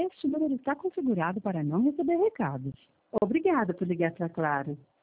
Este número está configurado para não receber recados. Obrigada por ligar para Claro.